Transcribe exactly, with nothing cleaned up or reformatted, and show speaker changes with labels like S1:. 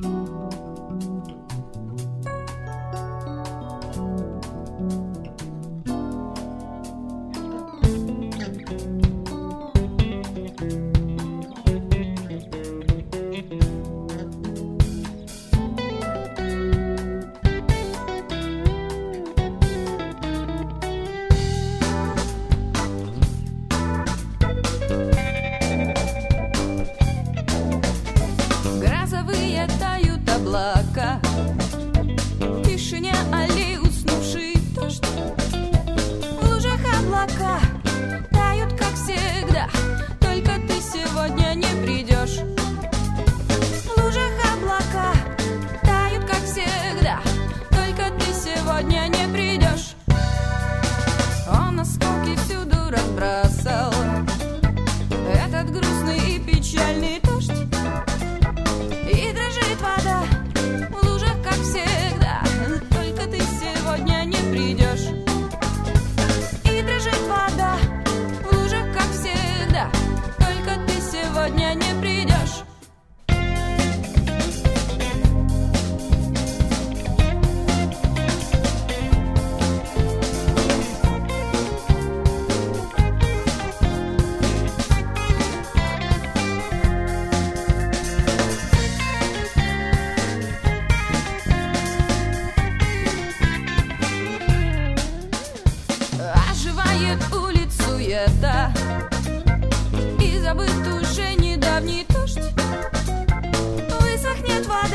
S1: Тают облака, в тишине аллей уснувший дождь. В лужах облака тают, как всегда, только ты сегодня не придешь. В лужах облака тают, как всегда, только ты сегодня не придешь. Он осколки всюду разбросал, этот грустный и печальный дождь. И дрожит вода в лужах, как всегда, только ты сегодня не придешь. И дрожит вода в лужах, как всегда, только ты сегодня не придешь. Улицу это и забыт уже недавний дождь. Высохнет вода